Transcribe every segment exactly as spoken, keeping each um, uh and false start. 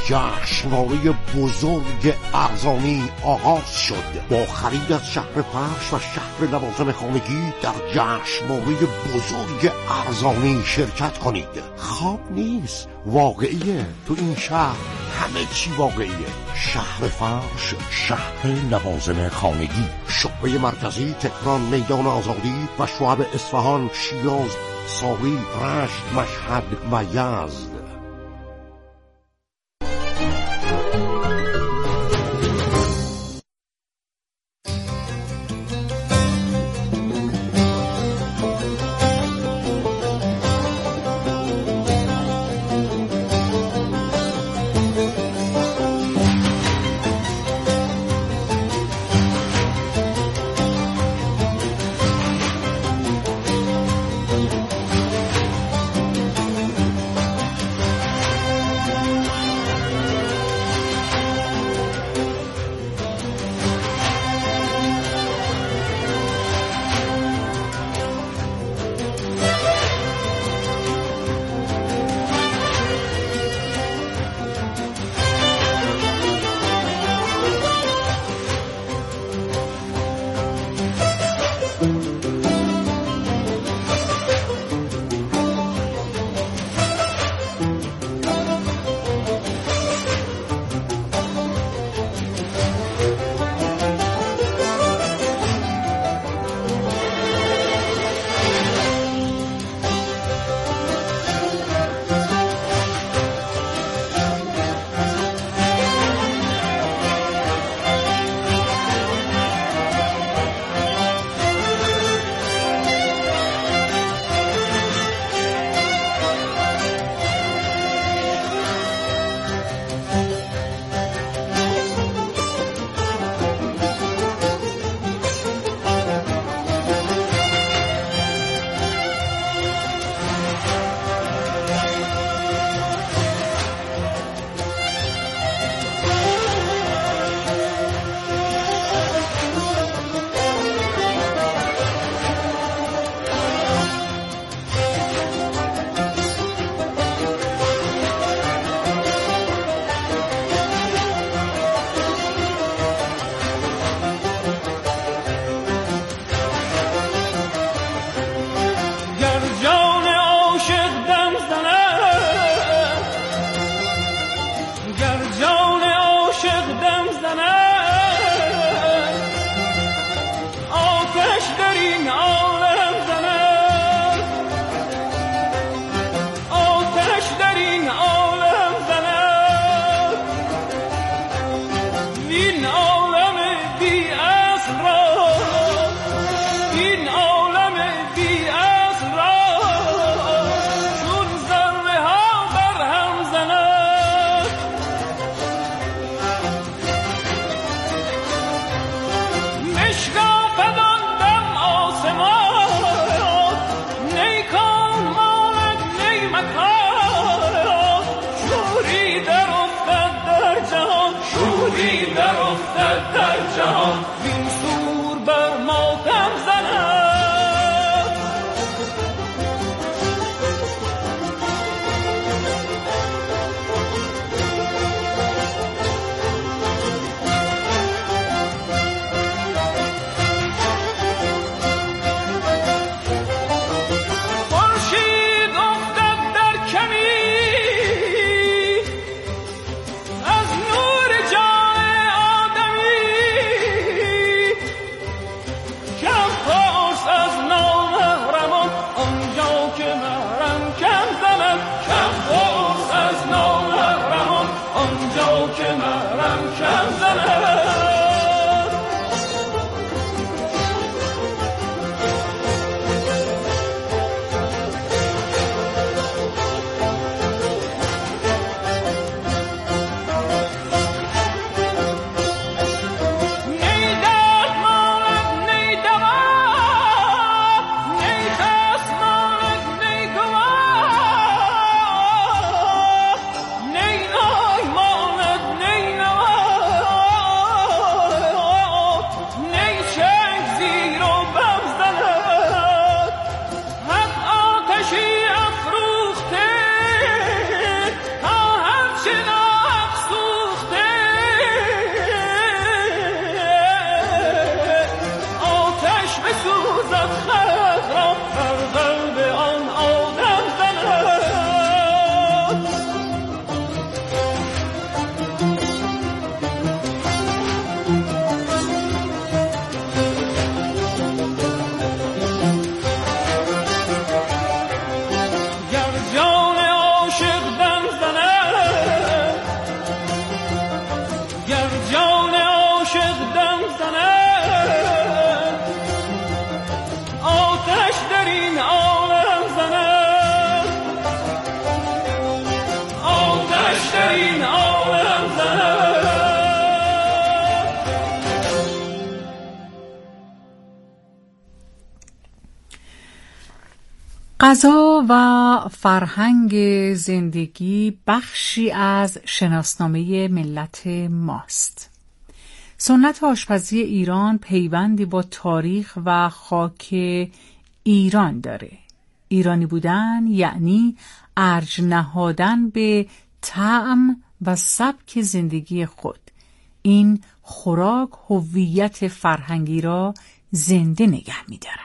جشنواره بزرگ ارزانی آغاز شد. با خرید از شهر فرش و شهر لوازم خانگی در جشنواره بزرگ ارزانی شرکت کنید. خواب نیست، واقعیه. تو این شهر همه چی واقعیه. شهر فرش، شهر لوازم خانگی، شعبه مرکزی تهران، میدان آزادی و شعب اصفهان، شیراز، ساری، رشت، مشهد و یزد. از نور جان آدمی غذا و فرهنگ زندگی بخشی از شناسنامه ملت ماست. سنت آشپزی ایران پیوندی با تاریخ و خاک ایران داره. ایرانی بودن یعنی ارج نهادن به طعم و سبک زندگی خود. این خوراک هویت فرهنگی را زنده نگه می‌دارد.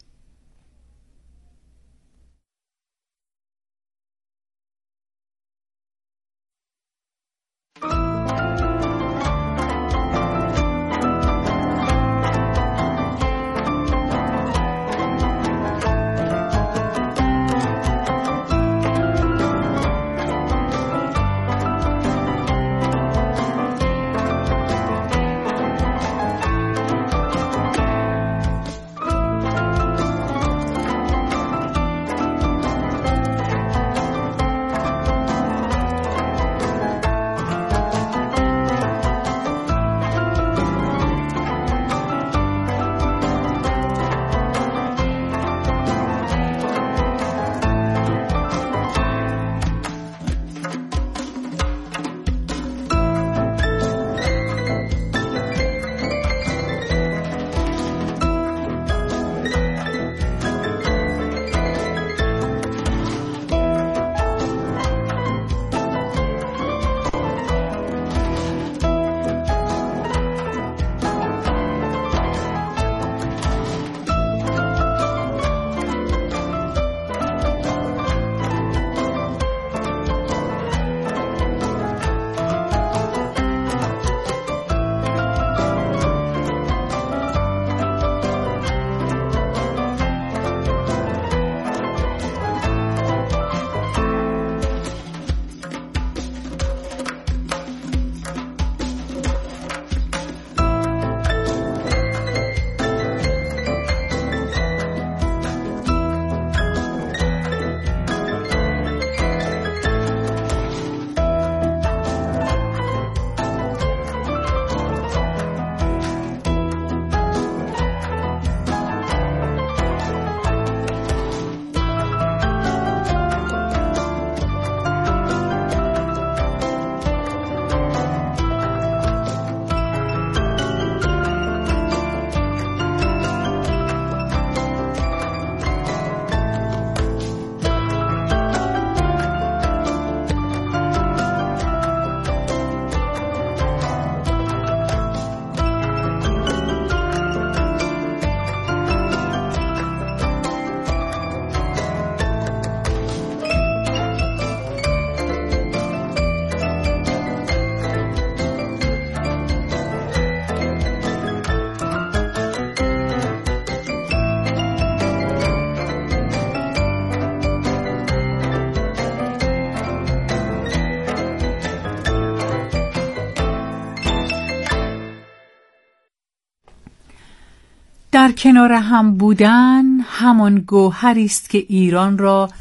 در کنار هم بودن همان گوهری است که ایران را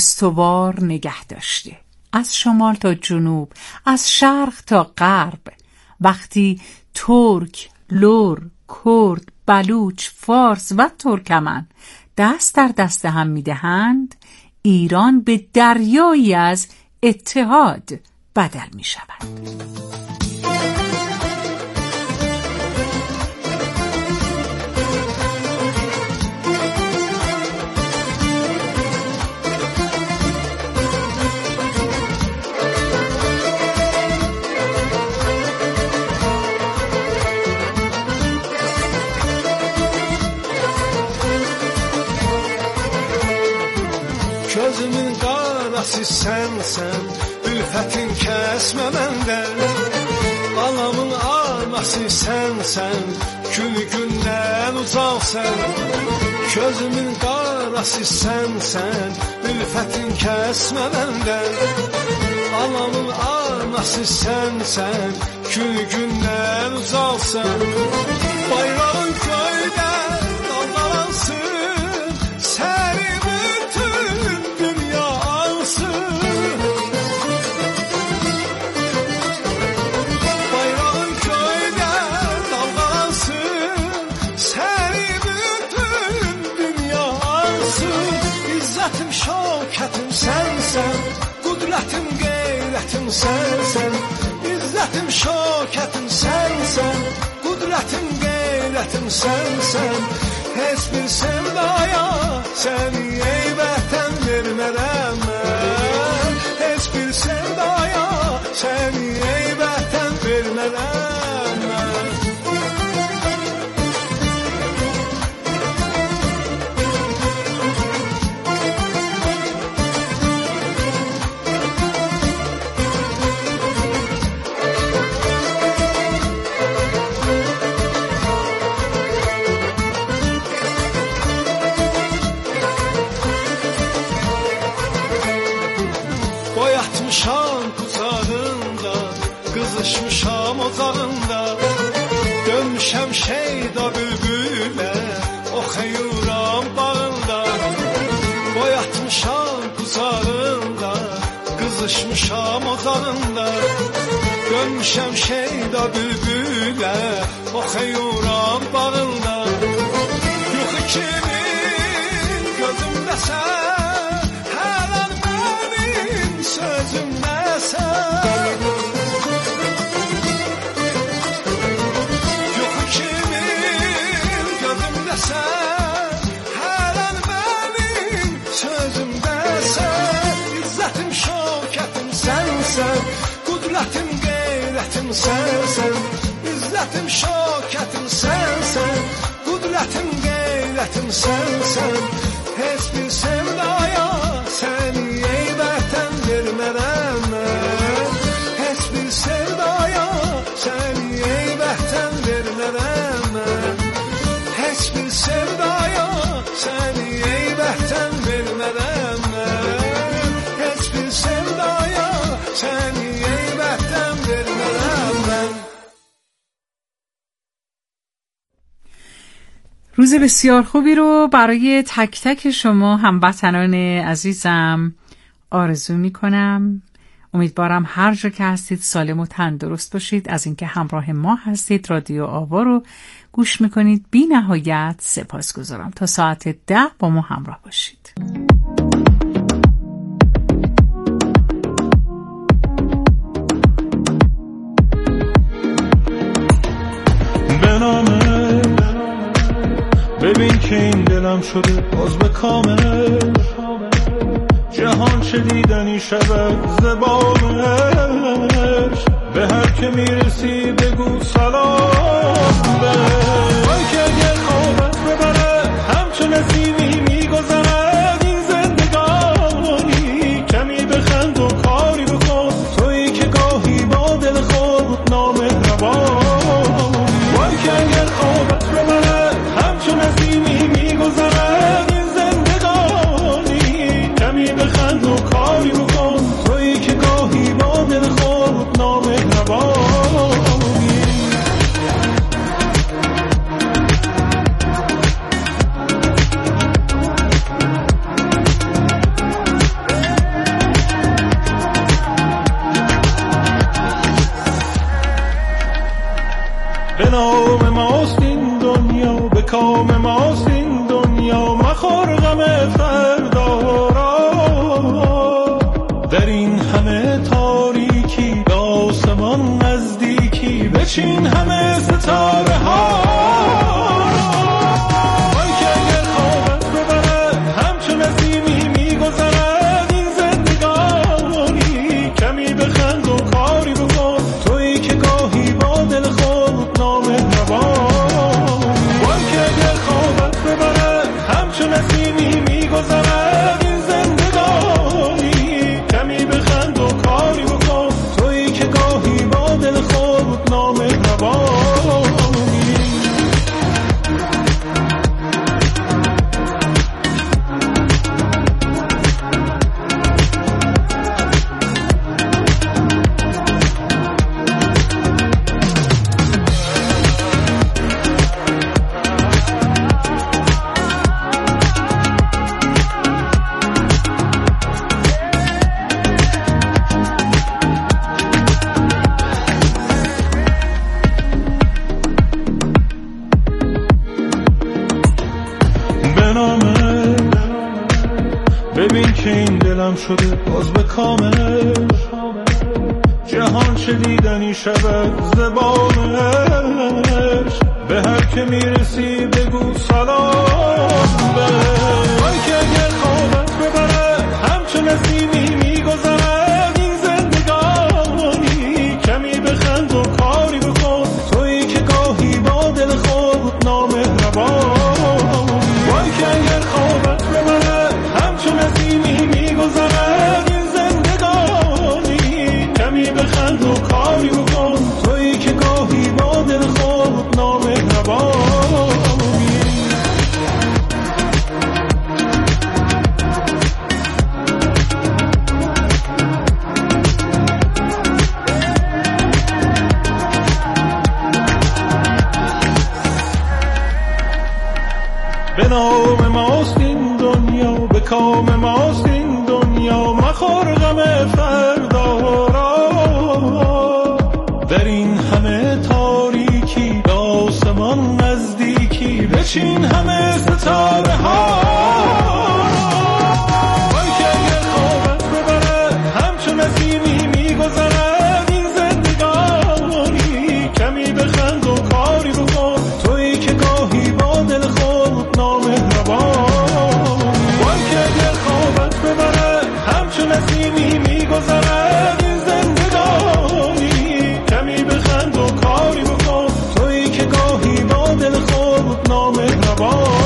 استوار نگه داشته. از شمال تا جنوب، از شرق تا غرب. وقتی ترک، لر، کرد، بلوچ، فارس و ترکمن دست در دست هم می‌دهند، ایران به دریایی از اتحاد بدل می‌شود. Gözümün qarası sənsən, ülfətin kəsmə məndən. Anamın anası sənsən, günü gündən ucalsan. Gözümün qarası sənsən, ülfətin kəsmə məndən. Anamın anası sənsən, günü gündən ucalsan. Bayrağın köydə dalgalansın, səni sensən, izzətim, şöhrətim sənsən, qudrətim, qeyrətim sənsən. Heç bir sevdaya səni ey vətən vermərəm mən. Heç bir sevdaya səni ey vətən vermərəm mən. Boyatmışam qucağında, qızışmışam ocağında, dönmüşəm şeyda bülbülə, oxuyuram bağında. Boyatmışam qucağında, qızışmışam ocağında, dönmüşəm şeyda bülbülə, oxuyuram bağında. Yuxu kimi gözümdəsən, sözümdəsən. Yuxu kimi gözümdəsən, hər an mənim sözümdəsən. İzzətim, şöhrətim sənsən, qudrətim, qeyrətim sənsən. İzzətim, şöhrətim sənsən, qudrətim, qeyrətim sənsən. Heç bir sevdaya səni ey vətən vermərəm mən. Heç bir sevdaya səni ey vətən vermərəm mən. Heç bir sevdaya səni ey vətən vermərəm mən. Heç bir sevdaya səni ey vətən vermərəm mən. روز بسیار خوبی رو برای تک تک شما هموطنان عزیزم آرزو می کنم. امیدوارم هر جا که هستید سالم و تندرست باشید. از اینکه همراه ما هستید، رادیو آوا رو گوش میکنید، بی نهایت سپاسگزارم. تا ساعت ده با ما همراه باشید. ببین که این دلم شده باز به کامل، جهان چه دیدنی شود زبانش. به هر که میرسی بگو سلام بهش. وای که اگر خوابت ببره همچو نسیمی میگذرد این زندگانی. کمی بخند و کاری بکن تویی که گاهی با دل خود نامهربانی. وای که اگر خوابت ببره همچو نسیمی میگذرد این زندگانی. کمی بخند و کاری بکن تویی که گاهی با دل خود نامهربانی. به نام ماست این دنیا، به کام ماست این دنیا، مخور غم فردا را. در این همه تاریکی به آسمان نزدیکی، بچین همه ستاره ها. وای که اگر خوابت ببره همچو نسیمی میگذرد این زندگانی. کمی بخند و کاری بکن تویی که گاهی با دل خود نامهربانی. وای که اگر خوابت ببره همچو نسیمی میگذرد این زندگانی. کمی بخند و کاری بکن تویی که گاهی با دل خود نامهربانی. ببین که این دلم شده باز به کامل، جهان شدیدنی شود زبانش، به هر که میرسی بگو سلام بهش. وای که اگر خوابت ببره همچون نسیمی میگذرد این زندگانی، کمی بخند و کاری بکن تویی که گاهی با دل خود نامهربان. وای که اگر خوابت ببره همچون نسیمی میگذرد این زندگانی، کمی بخند و کاری بکن تویی که گاهی با دل خود نامهربان. به نام ماست این دنیا، به کام ماست این دنیا، مخور غم فردا را. در این همه تاریکی به آسمان نزدیکی، بچین همه ستاره ها. وای که اگر خوابت ببره همچون نسیمی میگذرد این زندگانی، کمی بخند و کاری بکن تویی که گاهی با دل خود نامهربان. وای که اگر خوابت ببره همچون نسیمی میگذرد این زندگانی، کمی بخند و کاری بکن تویی که گاهی با دل خود نامهربان.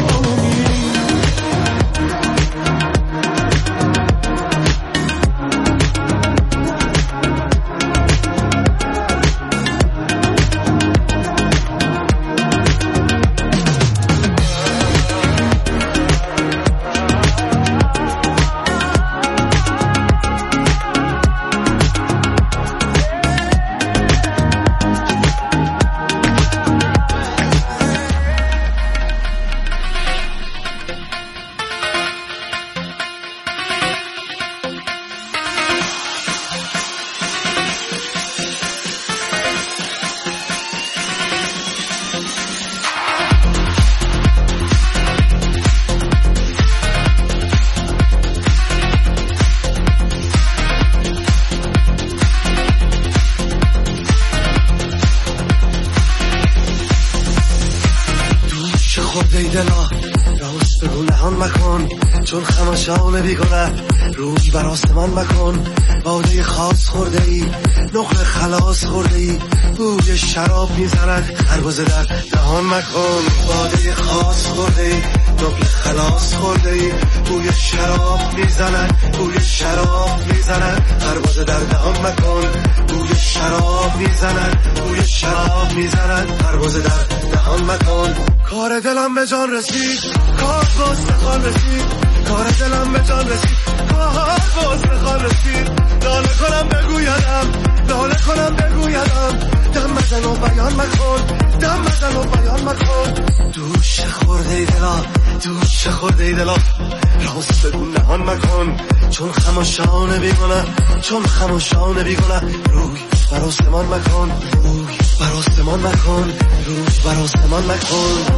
چون خماشان بیگنه روی بر آسمان مکن، باده خاص خورده ای نخل خلاص خورده ای، بوی شراب میزند خربزه در دهان مکن. باده خاص خورده ای نخل خلاص خورده ای، بوی شراب میزند بوی شراب میزند خربزه در دهان مکن. بوی شراب میزند بوی شراب میزند خربزه در دهان مکن. کار دلم به جان رسید، کار باستخان رسید، کار دلم به جان رسید، کار باستخان رسید. ناله کنم بگویدم، ناله کنم بگویدم، دم بزن و بیان مکن، دم بزن و بیان مکن. دوش خورده ای دلا، دوش خورده ای دلا، راست بگو نهان مکن. چون خماشان بیگنه، چون خماشان بیگنه، روی بر آسمان مکن، روی بر آسمان مکن، روی بر آسمان مکن.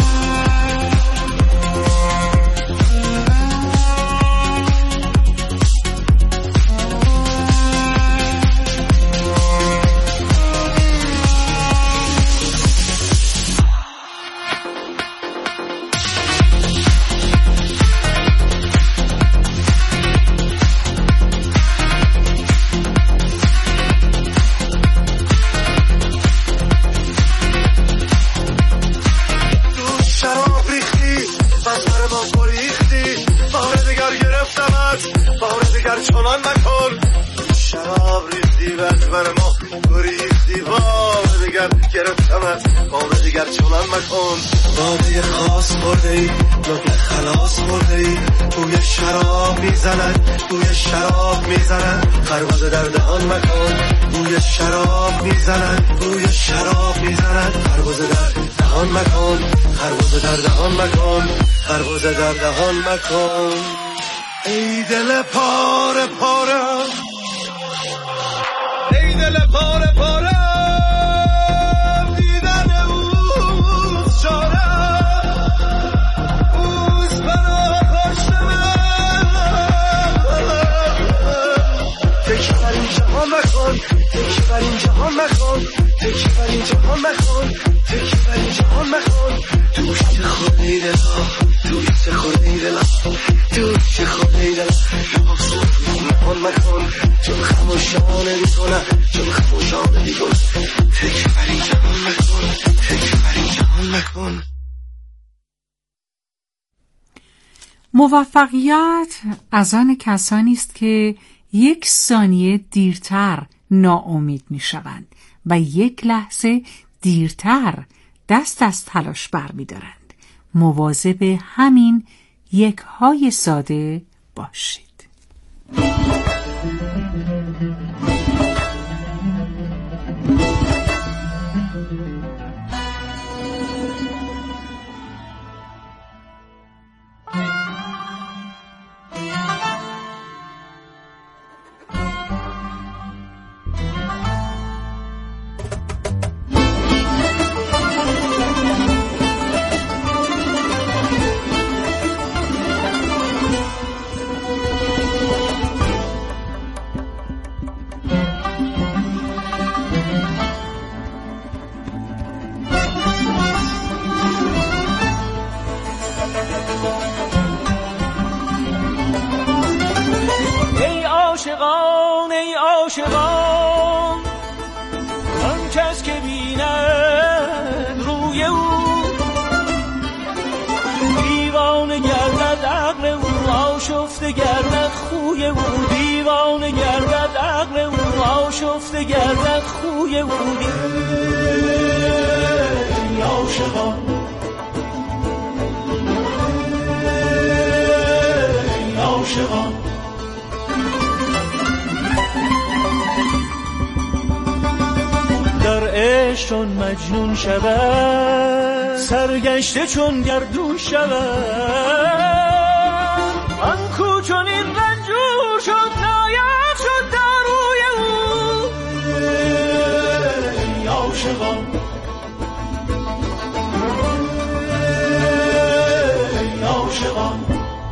چنان مکن، شراب ریختی و از بر ما گریختی، بار دیگر گرفتمت، بار دیگر چنان مکن. باده خاص خورده ای نقل خلاص خورده ای، بوی شراب میزند بوی شراب میزند خربزه در دهان مکن. بوی شراب میزند بوی شراب میزند خربزه در دهان مکن، خربزه در دهان مکن، خربزه در دهان مکن. ای دل پاره پاره، ای دل پاره پاره، دیدن اوز چاره، اوز برا خوشتمه. فکر بر این جهان مکن، بر این جهان مکن، تکیه بر این جهان مکن، تکیه بر این جهان مکن. دوست خودی دلا، دوست خودی دلا، دوست خودی دلا، جهان مکن، چون خموشانه میکنه، چون خموشانه میکنه. تکیه بر این جهان مکن، تکیه بر این جهان مکن. موفقیت از آن کسانی است که یک ثانیه دیرتر ناامید می شوند و یک لحظه دیرتر دست از تلاش بر می دارند. مواظب همین یک های ساده باشید. عاشقان ای عاشقان، آن کس که بیند روی او دیوانه گردد، عقل او آشفته گردد، خوی او دیوانه گردد، عقل او آشفته گردد، خوی او. ای عاشقان ای عاشقان، در عشق چون مجنون شود، سرگشته چون گردون شود، آن کو چون این رنجور شد ناید شد داروی او. ای عاشقان ای عاشقان،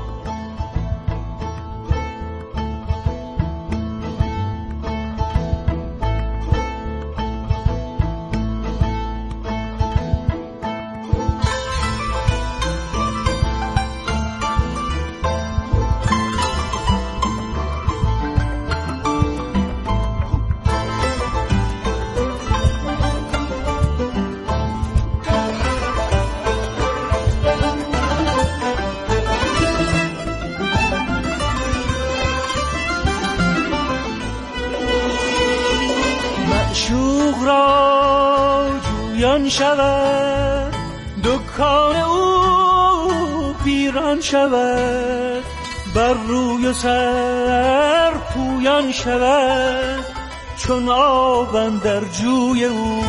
معشوق را جویان شود، دکان او پیران شود، بر روی و سر پویان شود، چون آب اندر جوی او.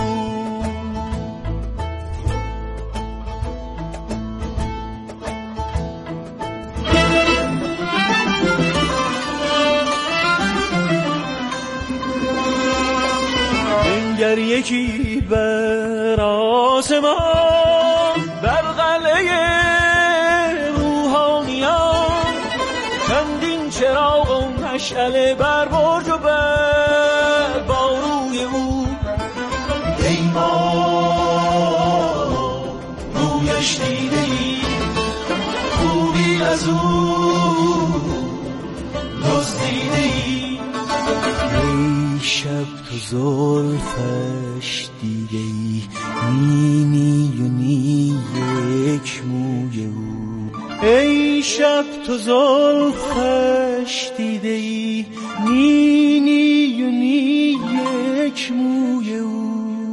گر یکی بر آسمان، بر قلعه روحانیان، چندین چراغ و مشعله بر برج و بر باروی او. ای ما رویش دیده ای، خوبی از او دزدیده ای. ای شب تو زلفش دیده ای، نی نی و نی یک موی او. ای شب تو زلفش دیده ای، نی نی و نی یک موی او.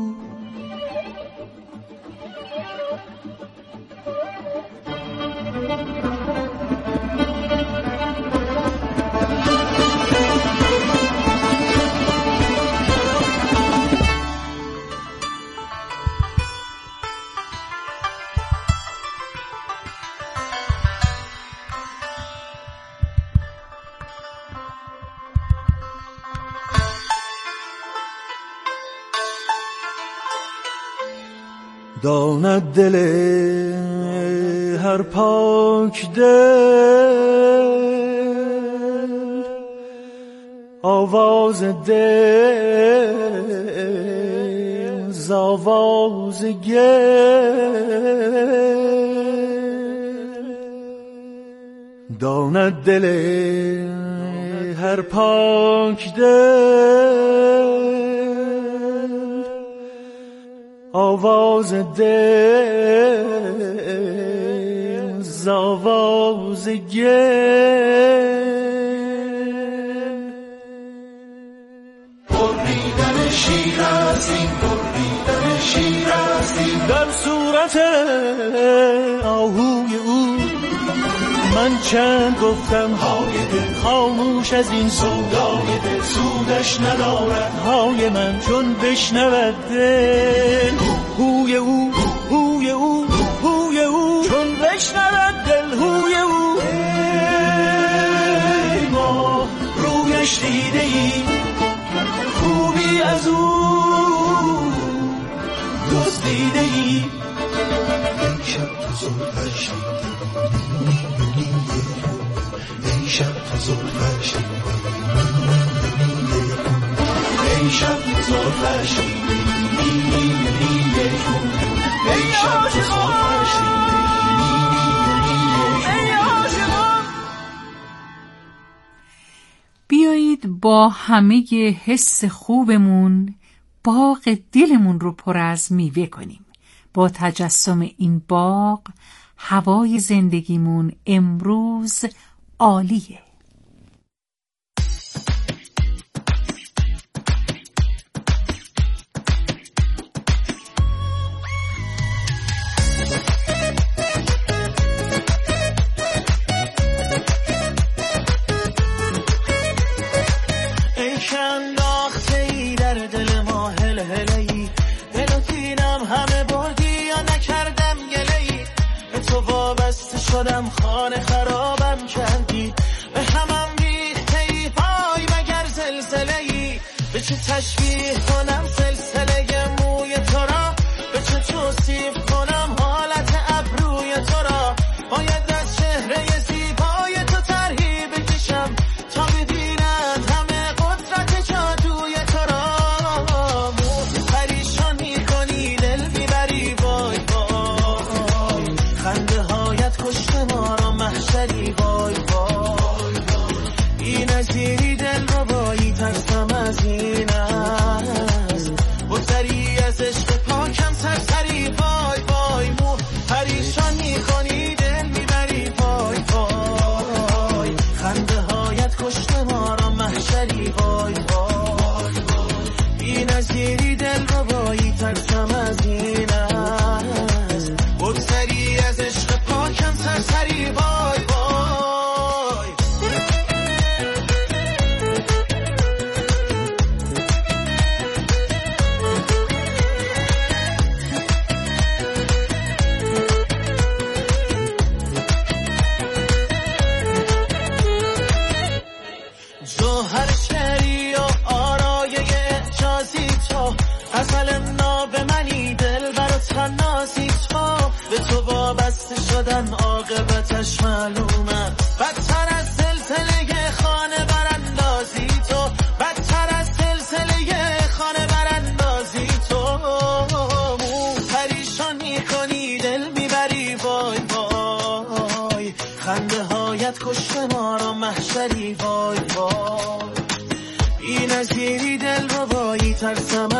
داند دل هر پاک دل، آواز آواز دل ز آواز گل داند دل هر پاک دل آواز دل ز آواز گل بریدن شیر از این بریدن شیر از این در صورت آهوی او من چند گفتم های دل خاموش از این سودای دل سودش ندارد های من چون بشنود دل هوی او هوی او هوی او چون بشنود دل هوی او ای ما رویش دیده ای خوبی از او دزدیده ای شب تو زلفش ای شب تو زلفش ای شب تو زلفش ای شب تو زلفش بیایید با همه حس خوبمون باغ دلمون رو پر از میوه کنیم. با تجسم این باغ هوای زندگیمون امروز عالیه. شدم خانه خرابم کردی به همم ریخته ای پای مگر زلزله ای به چه تشبیه کنم سلسله موی تو را به چه توصیف کنم حالت ابروی تو را باید از چهره زیبای تو طرحی بکشم تا ببینند همه قدرت جادوی تو را پریشان میکنی دل میبری وای وای خنده هایت کشته ما را محشری وای وای این نظیری دل رو بایی ترسم از این است بگذری از عشق پاکم سرسری وای وای مو پریشان میکنی دل میبری وای وای خنده هایت کشته ما را محشری وای وای این نظیری دل رو بایی ترسم از این است بگذری از عشق پاکم سرسری وای وای جوهر شعری و آرایه اعجازی تو غزل ناب منی دل برا تنازی تو به تو وابسته شدم عاقبتش معلومه بدتر از سلسله خانه براندازی تو بدتر از سلسله خانه براندازی تو پریشان میکنی دل میبری وای وای خنده هایت کشته ما را محشری وای وای این نظیری دل رو بایی ترسم